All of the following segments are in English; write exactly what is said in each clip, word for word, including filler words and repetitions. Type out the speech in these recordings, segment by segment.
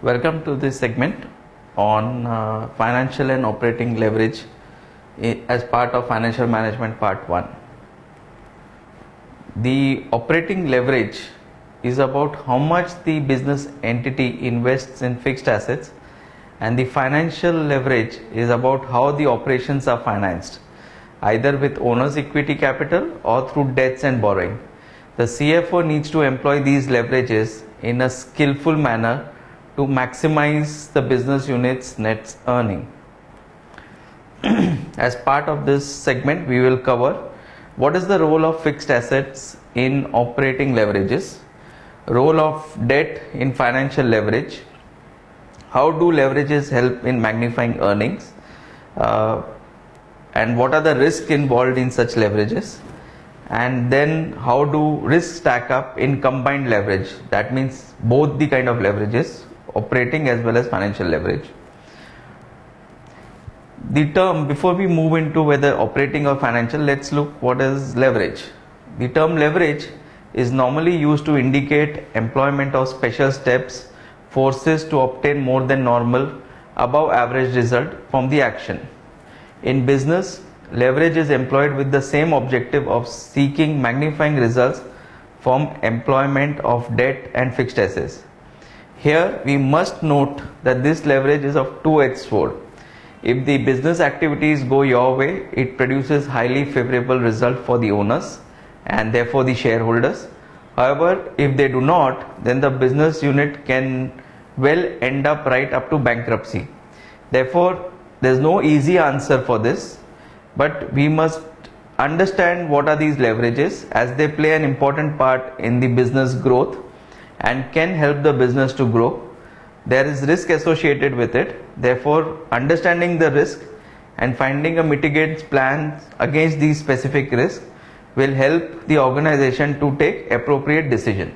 Welcome to this segment on uh, financial and operating leverage as part of financial management part one. The operating leverage is about how much the business entity invests in fixed assets, and the financial leverage is about how the operations are financed, either with owner's equity capital or through debts and borrowing. The C F O needs to employ these leverages in a skillful manner to maximize the business unit's net earning. As part of this segment, we will cover what is the role of fixed assets in operating leverages, role of debt in financial leverage, how do leverages help in magnifying earnings, uh, and what are the risks involved in such leverages, and then how do risks stack up in combined leverage. That means both the kind of leverages, operating as well as financial leverage. The term, before we move into whether operating or financial, let's look what is leverage. The term leverage is normally used to indicate employment of special steps, forces to obtain more than normal, above average result from the action. In business, leverage is employed with the same objective of seeking magnifying results from employment of debt and fixed assets. Here we must note that this leverage is of two-edged sword. If the business activities go your way, it produces highly favorable result for the owners and therefore the shareholders. However, if they do not, then the business unit can well end up right up to bankruptcy. Therefore, there is no easy answer for this, but we must understand what are these leverages, as they play an important part in the business growth and can help the business to grow. There is risk associated with it. Therefore, understanding the risk and finding a mitigation plan against these specific risks will help the organization to take appropriate decision.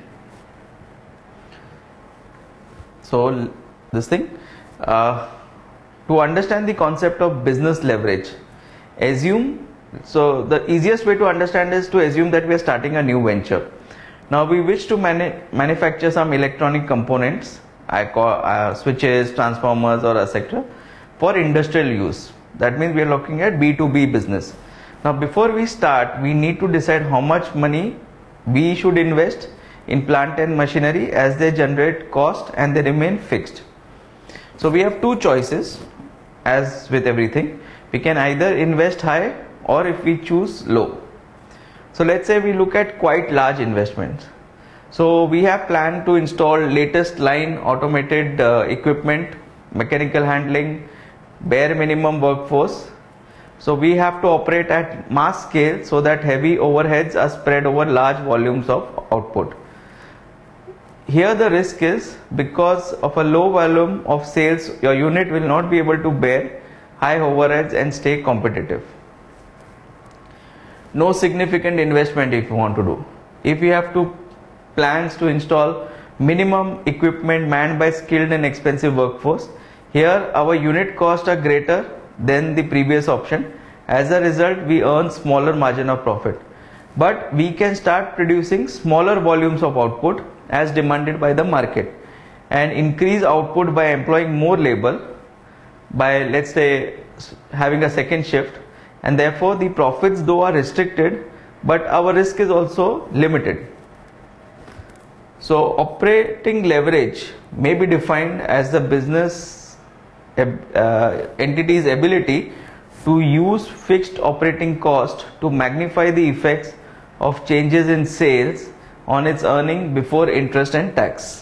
So this thing, uh, to understand the concept of business leverage, assume, so the easiest way to understand is to assume that we are starting a new venture. Now we wish to manu manufacture some electronic components, I call uh, switches, transformers, or et cetera for industrial use. That means we are looking at B two B business. Now before we start, we need to decide how much money we should invest in plant and machinery, as they generate cost and they remain fixed. So we have two choices. As with everything, we can either invest high, or if we choose low. So let's say we look at quite large investments. So we have planned to install latest line automated uh, equipment, mechanical handling, bare minimum workforce. So we have to operate at mass scale so that heavy overheads are spread over large volumes of output. Here the risk is, because of a low volume of sales, your unit will not be able to bear high overheads and stay competitive. No significant investment if you want to do. If you have to plans to install minimum equipment manned by skilled and expensive workforce, here our unit costs are greater than the previous option. As a result, we earn smaller margin of profit. But we can start producing smaller volumes of output as demanded by the market, and increase output by employing more labor, by let's say having a second shift, and therefore the profits though are restricted, but our risk is also limited. So operating leverage may be defined as the business uh, entity's ability to use fixed operating cost to magnify the effects of changes in sales on its earning before interest and tax.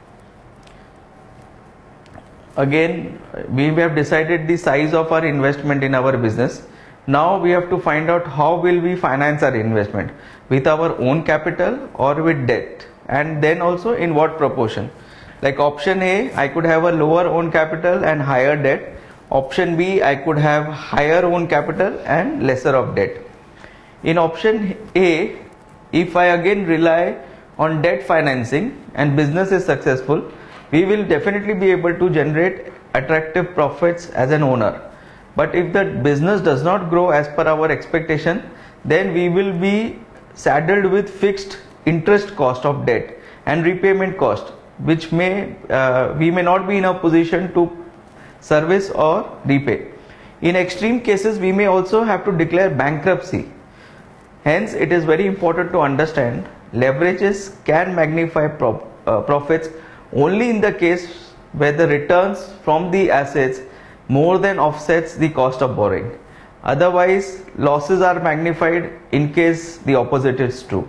Again, we have decided the size of our investment in our business. Now we have to find out how will we finance our investment, with our own capital or with debt, and then also in what proportion. Like option A, I could have a lower own capital and higher debt. Option B, I could have higher own capital and lesser of debt. In option A, if I again rely on debt financing and business is successful, we will definitely be able to generate attractive profits as an owner. But if the business does not grow as per our expectation, then we will be saddled with fixed interest cost of debt and repayment cost, which may uh, we may not be in a position to service or repay. In extreme cases, we may also have to declare bankruptcy. Hence, it is very important to understand leverages can magnify pro uh, profits only in the case where the returns from the assets more than offsets the cost of borrowing. Otherwise, losses are magnified in case the opposite is true.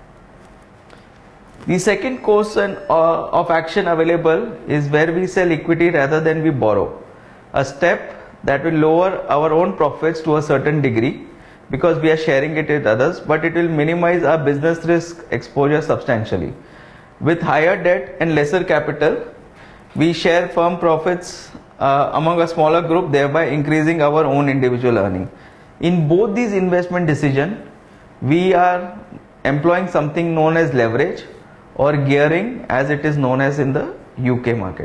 The second course uh, of action available is where we sell equity rather than we borrow. A step that will lower our own profits to a certain degree because we are sharing it with others, but it will minimize our business risk exposure substantially. With higher debt and lesser capital, we share firm profits uh, among a smaller group, thereby increasing our own individual earning. In both these investment decisions, we are employing something known as leverage or gearing, as it is known as in the U K market.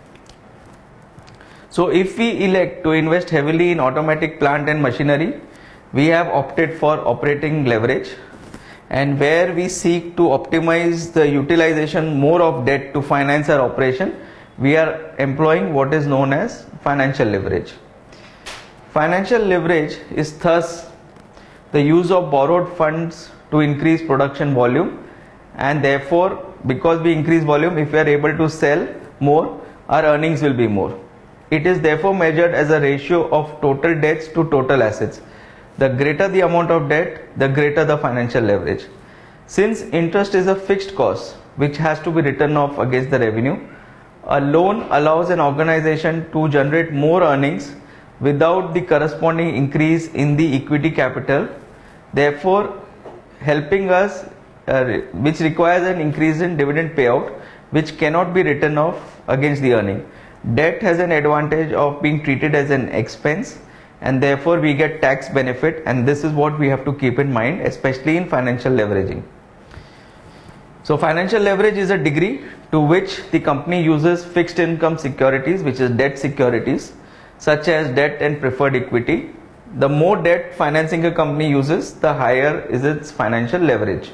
So if we elect to invest heavily in automatic plant and machinery, we have opted for operating leverage, and where we seek to optimize the utilization more of debt to finance our operation, we are employing what is known as financial leverage. Financial leverage is thus the use of borrowed funds to increase production volume, and therefore because we increase volume, if we are able to sell more, our earnings will be more. It is therefore measured as a ratio of total debts to total assets. The greater the amount of debt, the greater the financial leverage. Since interest is a fixed cost which has to be written off against the revenue, a loan allows an organization to generate more earnings without the corresponding increase in the equity capital, therefore helping us, uh, which requires an increase in dividend payout, which cannot be written off against the earning. Debt has an advantage of being treated as an expense, and therefore we get tax benefit, and this is what we have to keep in mind, especially in financial leveraging. So financial leverage is a degree to which the company uses fixed income securities, which is debt securities, such as debt and preferred equity. The more debt financing a company uses, the higher is its financial leverage.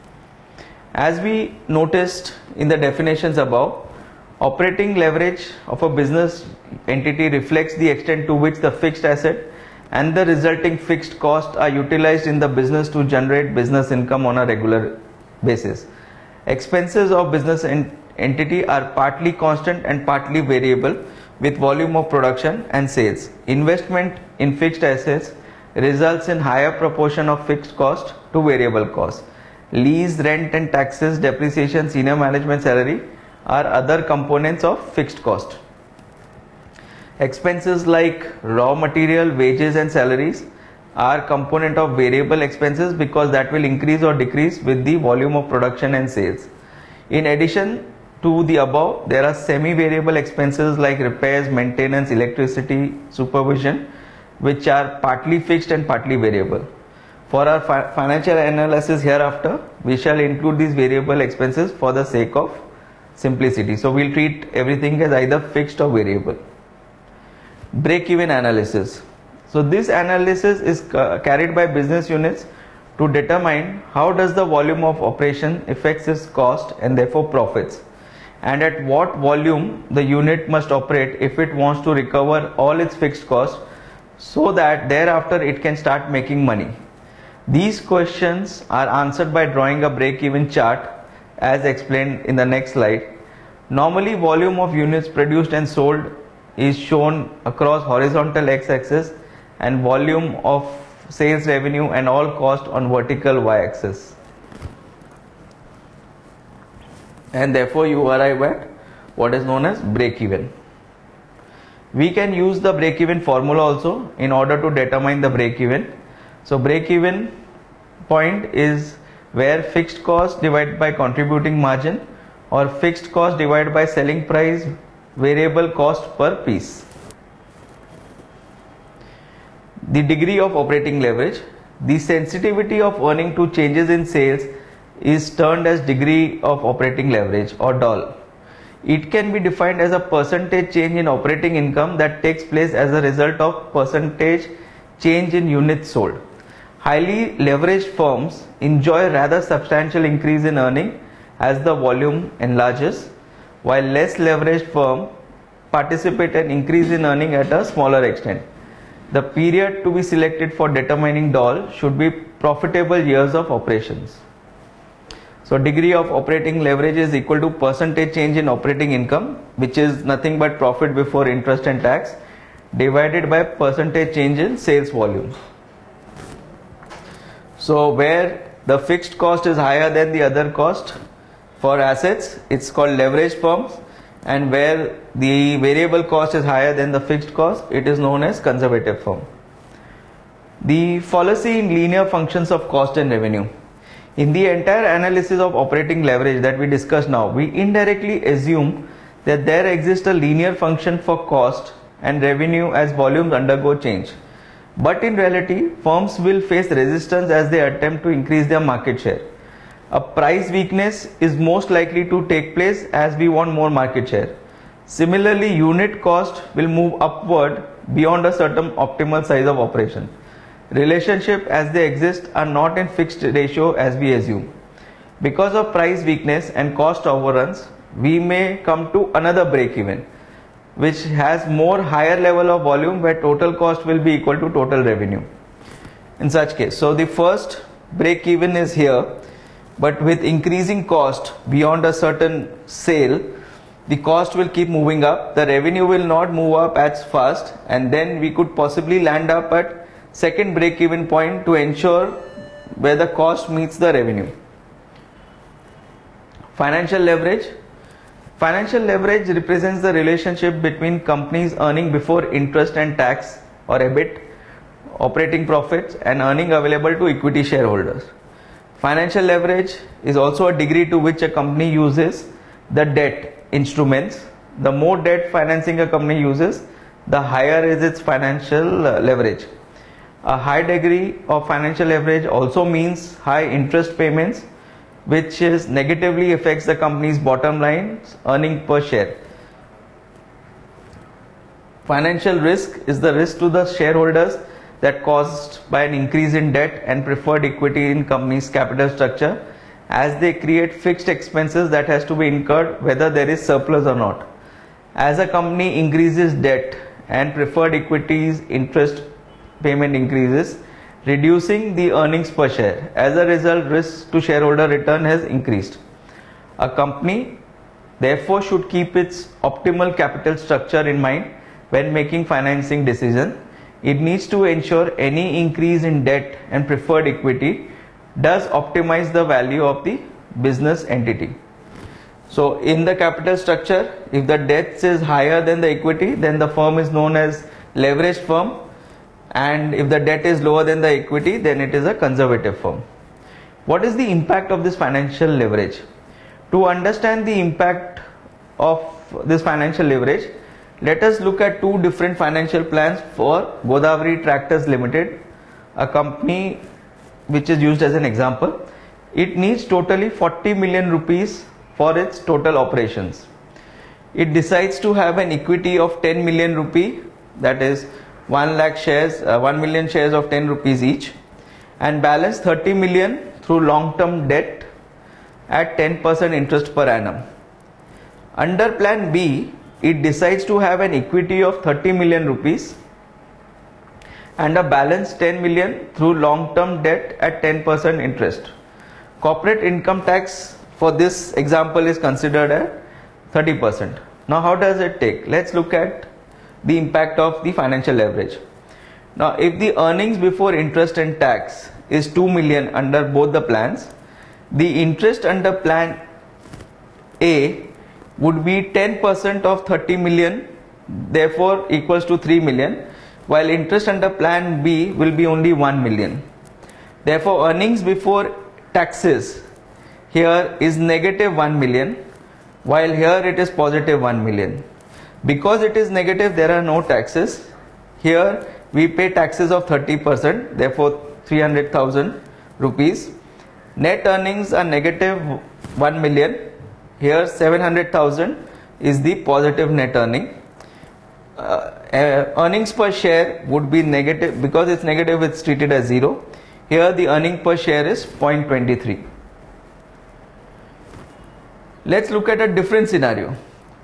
As we noticed in the definitions above, operating leverage of a business entity reflects the extent to which the fixed asset and the resulting fixed cost are utilized in the business to generate business income on a regular basis. Expenses of business ent entity are partly constant and partly variable with volume of production and sales. Investment in fixed assets results in higher proportion of fixed cost to variable cost. Lease, rent and taxes, depreciation, senior management salary are other components of fixed cost. Expenses like raw material, wages and salaries are component of variable expenses because that will increase or decrease with the volume of production and sales. In addition to the above, there are semi-variable expenses like repairs, maintenance, electricity, supervision, which are partly fixed and partly variable. For our fi financial analysis hereafter, we shall include these variable expenses for the sake of simplicity. So we'll treat everything as either fixed or variable. Break-even analysis. So this analysis is carried by business units to determine how does the volume of operation affects its cost and therefore profits, and at what volume the unit must operate if it wants to recover all its fixed costs so that thereafter it can start making money. These questions are answered by drawing a break-even chart as explained in the next slide. Normally, volume of units produced and sold is shown across horizontal x-axis and volume of sales revenue and all cost on vertical y-axis. And therefore you arrive at what is known as break-even. We can use the break-even formula also in order to determine the break-even. So break-even point is where fixed cost divided by contributing margin or fixed cost divided by selling price variable cost per piece. The degree of operating leverage. The sensitivity of earning to changes in sales is termed as degree of operating leverage or D O L. It can be defined as a percentage change in operating income that takes place as a result of percentage change in units sold. Highly leveraged firms enjoy rather substantial increase in earning as the volume enlarges, while less leveraged firm participate in increase in earning at a smaller extent. The period to be selected for determining D O L should be profitable years of operations. So degree of operating leverage is equal to percentage change in operating income, which is nothing but profit before interest and tax, divided by percentage change in sales volume. So where the fixed cost is higher than the other cost for assets, it's called leveraged firms, and where the variable cost is higher than the fixed cost, it is known as conservative firm. The fallacy in linear functions of cost and revenue. In the entire analysis of operating leverage that we discussed now, we indirectly assume that there exists a linear function for cost and revenue as volumes undergo change. But in reality, firms will face resistance as they attempt to increase their market share. A price weakness is most likely to take place as we want more market share. Similarly, unit cost will move upward beyond a certain optimal size of operation. Relationships as they exist are not in fixed ratio as we assume. Because of price weakness and cost overruns, we may come to another break even, which has more higher level of volume where total cost will be equal to total revenue. In such case, so the first break even is here, but with increasing cost beyond a certain sale, the cost will keep moving up, the revenue will not move up as fast, and then we could possibly land up at second break even point to ensure where the cost meets the revenue. Financial leverage. Financial leverage represents the relationship between companies earning before interest and tax, or EBIT, operating profits, and earning available to equity shareholders. Financial leverage is also a degree to which a company uses the debt instruments. The more debt financing a company uses, the higher is its financial uh, leverage. A high degree of financial leverage also means high interest payments, which is negatively affects the company's bottom line earning per share. Financial risk is the risk to the shareholders that caused by an increase in debt and preferred equity in company's capital structure, as they create fixed expenses that has to be incurred whether there is surplus or not. As a company increases debt and preferred equity's interest payment increases, reducing the earnings per share. As a result, risk to shareholder return has increased. A company therefore should keep its optimal capital structure in mind when making financing decisions. It needs to ensure any increase in debt and preferred equity does optimize the value of the business entity. So in the capital structure, if the debt is higher than the equity, then the firm is known as leveraged firm. And if the debt is lower than the equity, then it is a conservative firm. What is the impact of this financial leverage? To understand the impact of this financial leverage, let us look at two different financial plans for Godavari Tractors Limited, a company which is used as an example. It needs totally forty million rupees for its total operations. It decides to have an equity of ten million rupee, that is one lakh shares, uh, one million shares of ten rupees each, and balance thirty million through long-term debt at ten percent interest per annum. Under plan B, it decides to have an equity of thirty million rupees and a balance ten million through long-term debt at ten percent interest. Corporate income tax for this example is considered at thirty percent. Now how does it take? Let's look at the impact of the financial leverage. Now if the earnings before interest and tax is two million under both the plans, the interest under plan A would be ten percent of thirty million, therefore equals to three million, while interest under plan B will be only one million. Therefore earnings before taxes here is negative one million, while here it is positive one million. Because it is negative, there are no taxes. Here we pay taxes of thirty percent, therefore three hundred thousand rupees. Net earnings are negative one million. Here seven hundred thousand is the positive net earning. Uh, uh, earnings per share would be negative. Because it's negative, it's treated as zero. Here the earning per share is zero point two three. Let's look at a different scenario.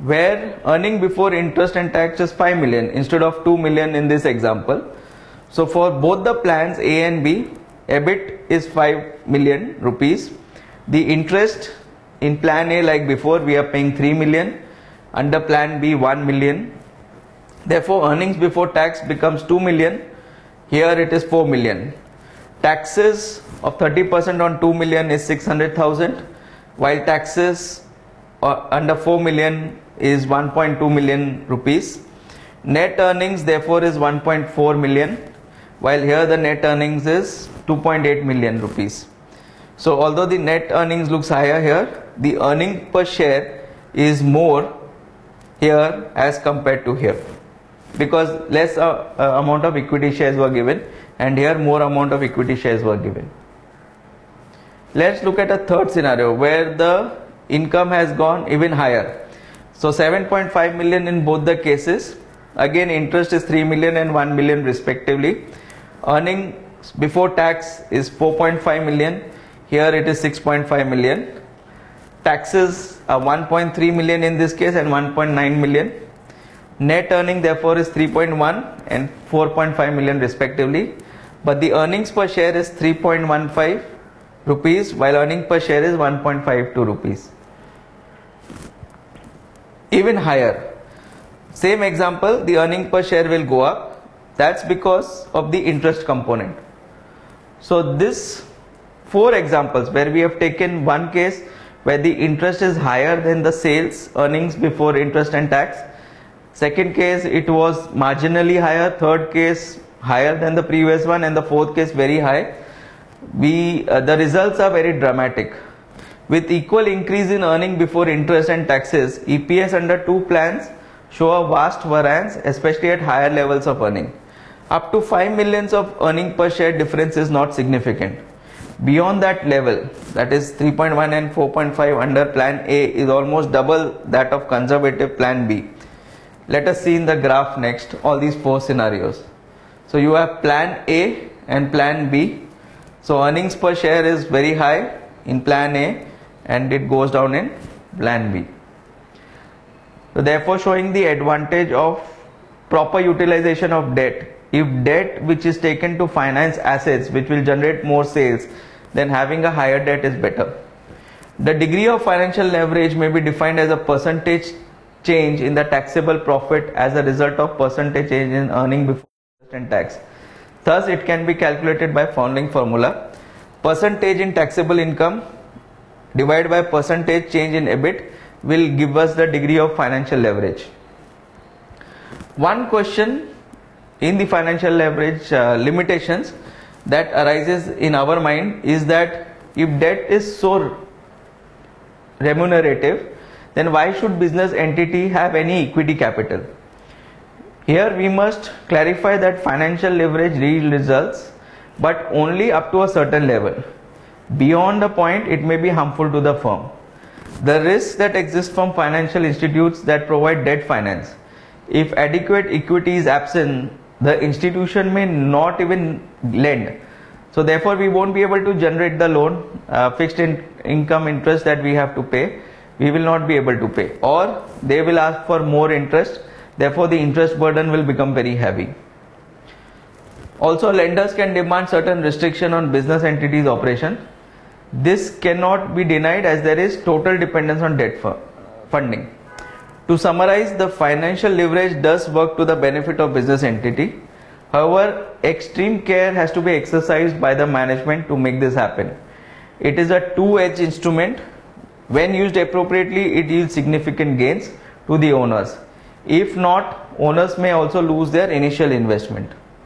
where earning before interest and tax is five million instead of two million in this example. So for both the plans A and B, EBIT is five million rupees. The interest in plan A, like before, we are paying three million, under plan B one million. Therefore earnings before tax becomes two million. Here it is four million. Taxes of thirty percent on two million is six hundred thousand, while taxes uh, under four million is one point two million rupees. Net earnings therefore is one point four million, while here the net earnings is two point eight million rupees. So although the net earnings looks higher here, the earning per share is more here as compared to here, because less uh, uh, amount of equity shares were given and here more amount of equity shares were given. Let's look at a third scenario where the income has gone even higher. So seven point five million in both the cases. Again interest is three million and one million respectively. Earnings before tax is four point five million. Here it is six point five million. Taxes are one point three million in this case and one point nine million. Net earning therefore is three point one and four point five million respectively. But the earnings per share is three point one five rupees, while earning per share is one point five two rupees. Even higher. Same example, the earning per share will go up. That's because of the interest component. So this four examples where we have taken one case where the interest is higher than the sales earnings before interest and tax. Second case it was marginally higher. Third case higher than the previous one, and the fourth case very high. We uh, the results are very dramatic. With equal increase in earning before interest and taxes, E P S under two plans show a vast variance, especially at higher levels of earning. Up to five millions of earning per share difference is not significant. Beyond that level, that is three point one and four point five under plan A, is almost double that of conservative plan B. Let us see in the graph next all these four scenarios. So you have plan A and plan B. So earnings per share is very high in plan A and it goes down in plan B. So therefore showing the advantage of proper utilization of debt. If debt which is taken to finance assets which will generate more sales, then having a higher debt is better. The degree of financial leverage may be defined as a percentage change in the taxable profit as a result of percentage change in earning before interest and tax. Thus it can be calculated by following formula: percentage in taxable income divided by percentage change in EBIT will give us the degree of financial leverage. One question in the financial leverage uh, limitations that arises in our mind is that if debt is so remunerative, then why should business entity have any equity capital? Here we must clarify that financial leverage yields results, but only up to a certain level. Beyond a point, it may be harmful to the firm. The risks that exist from financial institutes that provide debt finance. If adequate equity is absent, the institution may not even lend. So therefore we won't be able to generate the loan, uh, fixed in income interest that we have to pay. We will not be able to pay, or they will ask for more interest. Therefore the interest burden will become very heavy. Also lenders can demand certain restriction on business entities operation. This cannot be denied as there is total dependence on debt funding. To summarize, the financial leverage does work to the benefit of business entity. However, extreme care has to be exercised by the management to make this happen. It is a two-edged instrument. When used appropriately, it yields significant gains to the owners. If not, owners may also lose their initial investment.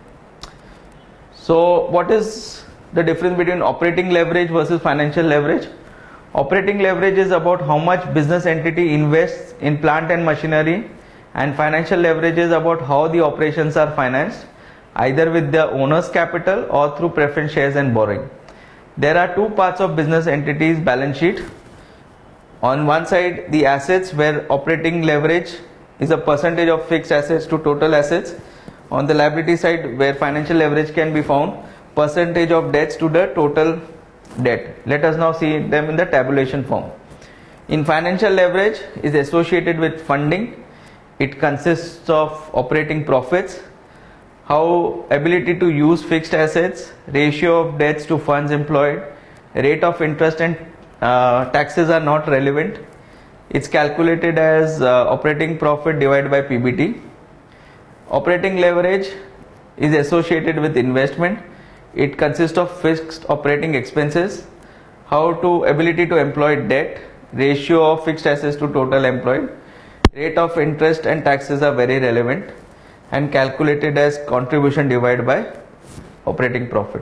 So what is the difference between operating leverage versus financial leverage? Operating leverage is about how much business entity invests in plant and machinery, and financial leverage is about how the operations are financed, either with the owner's capital or through preference shares and borrowing. There are two parts of business entities balance sheet. On one side, the assets, where operating leverage is a percentage of fixed assets to total assets. On the liability side, where financial leverage can be found, percentage of debts to the total debt. Let us now see them in the tabulation form. In financial leverage is associated with funding. It consists of operating profits, how ability to use fixed assets, ratio of debts to funds employed, rate of interest and uh, taxes are not relevant. It's calculated as uh, operating profit divided by P B T. Operating leverage is associated with investment. It consists of fixed operating expenses, how to ability to employ debt, ratio of fixed assets to total employed, rate of interest and taxes are very relevant and calculated as contribution divided by operating profit.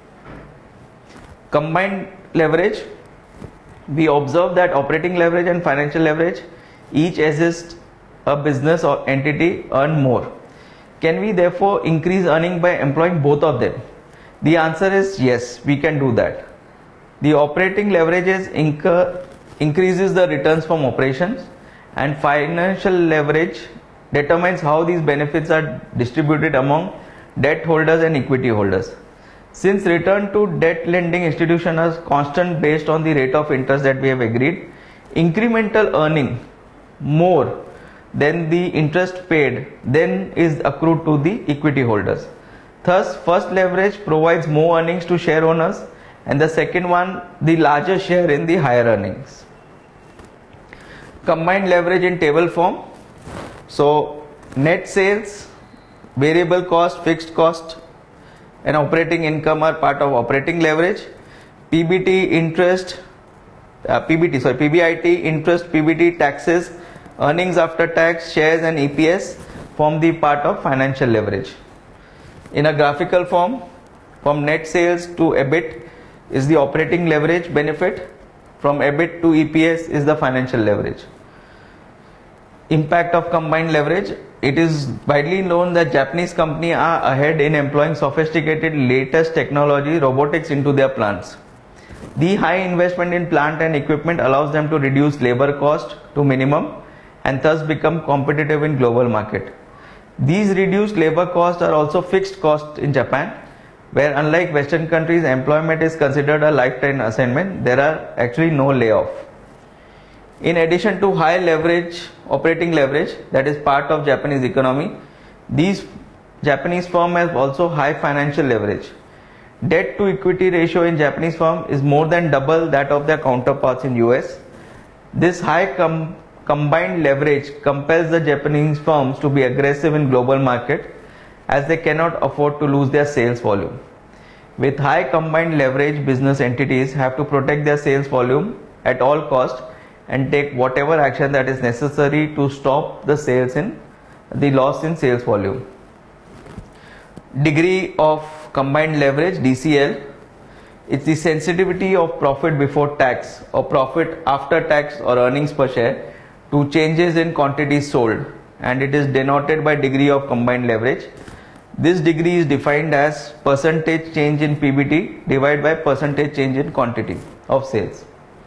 Combined leverage, we observe that operating leverage and financial leverage each assist a business or entity earn more. Can we therefore increase earning by employing both of them? The answer is yes, we can do that. The operating leverages incur, increases the returns from operations, and financial leverage determines how these benefits are distributed among debt holders and equity holders. Since return to debt lending institutions are constant based on the rate of interest that we have agreed, incremental earning more than the interest paid then is accrued to the equity holders. Thus, first leverage provides more earnings to share owners, and the second one the larger share in the higher earnings. Combined leverage in table form. So net sales, variable cost, fixed cost and operating income are part of operating leverage. P B T, interest, uh, P B T, sorry, P B I T, interest, P B T, taxes, earnings after tax, shares and E P S form the part of financial leverage. In a graphical form, from net sales to EBIT is the operating leverage benefit, from EBIT to E P S is the financial leverage. Impact of combined leverage. It is widely known that Japanese companies are ahead in employing sophisticated latest technology, robotics into their plants. The high investment in plant and equipment allows them to reduce labor cost to minimum and thus become competitive in global market. These reduced labor costs are also fixed costs in Japan, where unlike Western countries, employment is considered a lifetime assignment. There are actually no layoff. In addition to high leverage, operating leverage that is part of Japanese economy, these Japanese firms have also high financial leverage. Debt to equity ratio in Japanese firm is more than double that of their counterparts in U S. This high com combined leverage compels the Japanese firms to be aggressive in global market, as they cannot afford to lose their sales volume. With high combined leverage, business entities have to protect their sales volume at all costs and take whatever action that is necessary to stop the sales in the loss in sales volume. Degree of combined leverage, D C L, it's the sensitivity of profit before tax or profit after tax or earnings per share to changes in quantities sold, and it is denoted by degree of combined leverage. This degree is defined as percentage change in P B T divided by percentage change in quantity of sales.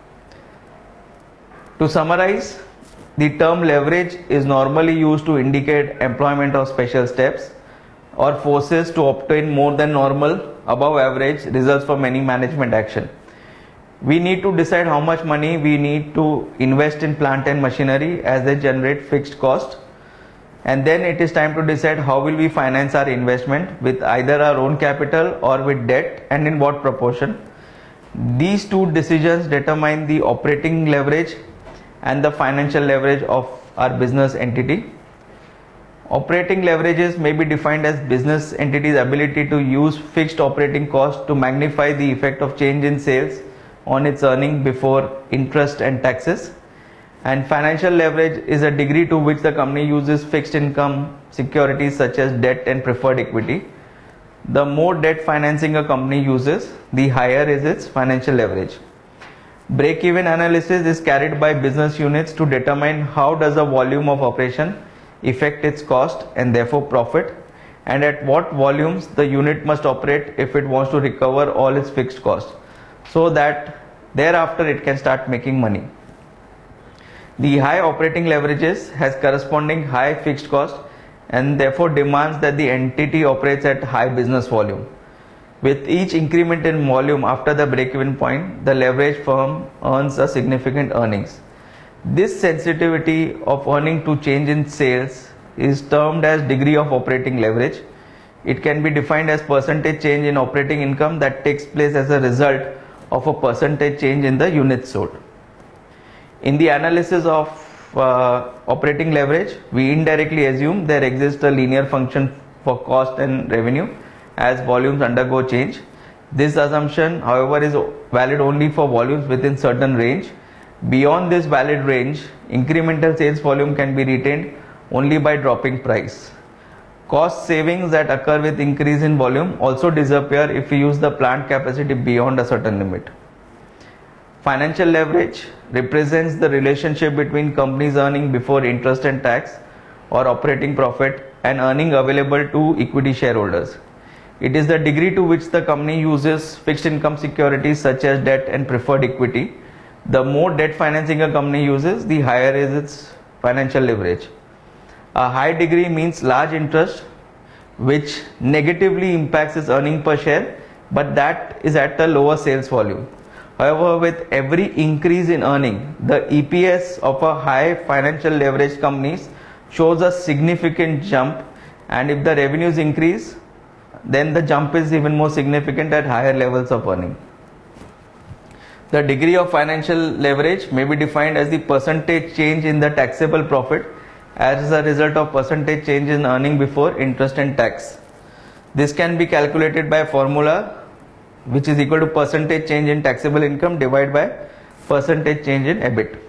To summarize, the term leverage is normally used to indicate employment of special steps or forces to obtain more than normal, above average results from any management action. We need to decide how much money we need to invest in plant and machinery as they generate fixed cost, and then it is time to decide how will we finance our investment, with either our own capital or with debt, and in what proportion. These two decisions determine the operating leverage and the financial leverage of our business entity. Operating leverages may be defined as business entity's ability to use fixed operating costs to magnify the effect of change in sales on its earning before interest and taxes. And financial leverage is a degree to which the company uses fixed income securities such as debt and preferred equity. The more debt financing a company uses, the higher is its financial leverage. Break-even analysis is carried by business units to determine how does a volume of operation affect its cost and therefore profit, and at what volumes the unit must operate if it wants to recover all its fixed costs, so that thereafter it can start making money. The high operating leverages has corresponding high fixed cost and therefore demands that the entity operates at high business volume. With each increment in volume after the break-even point, the leverage firm earns a significant earnings. This sensitivity of earning to change in sales is termed as degree of operating leverage. It can be defined as percentage change in operating income that takes place as a result of a percentage change in the units sold. In the analysis of uh, operating leverage, we indirectly assume there exists a linear function for cost and revenue as volumes undergo change. This assumption, however, is valid only for volumes within certain range. Beyond this valid range, incremental sales volume can be retained only by dropping price. Cost savings that occur with increase in volume also disappear if we use the plant capacity beyond a certain limit. Financial leverage represents the relationship between companies earning before interest and tax or operating profit and earning available to equity shareholders. It is the degree to which the company uses fixed income securities such as debt and preferred equity. The more debt financing a company uses, the higher is its financial leverage. A high degree means large interest, which negatively impacts its earning per share, but that is at a lower sales volume. However, with every increase in earning, the E P S of a high financial leverage companies shows a significant jump, and if the revenues increase, then the jump is even more significant at higher levels of earning. The degree of financial leverage may be defined as the percentage change in the taxable profit as a result of percentage change in earning before interest and tax. This can be calculated by a formula which is equal to percentage change in taxable income divided by percentage change in E B I T.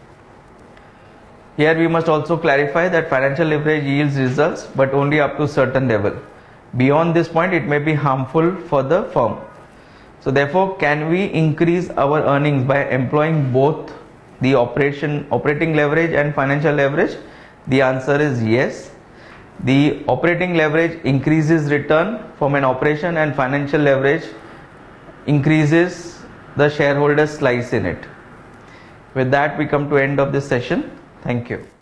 Here we must also clarify that financial leverage yields results but only up to a certain level. Beyond this point, it may be harmful for the firm. So therefore, can we increase our earnings by employing both the operation operating leverage and financial leverage? The answer is yes. The operating leverage increases return from an operation and financial leverage increases the shareholder slice in it. With that, we come to end of this session. Thank you.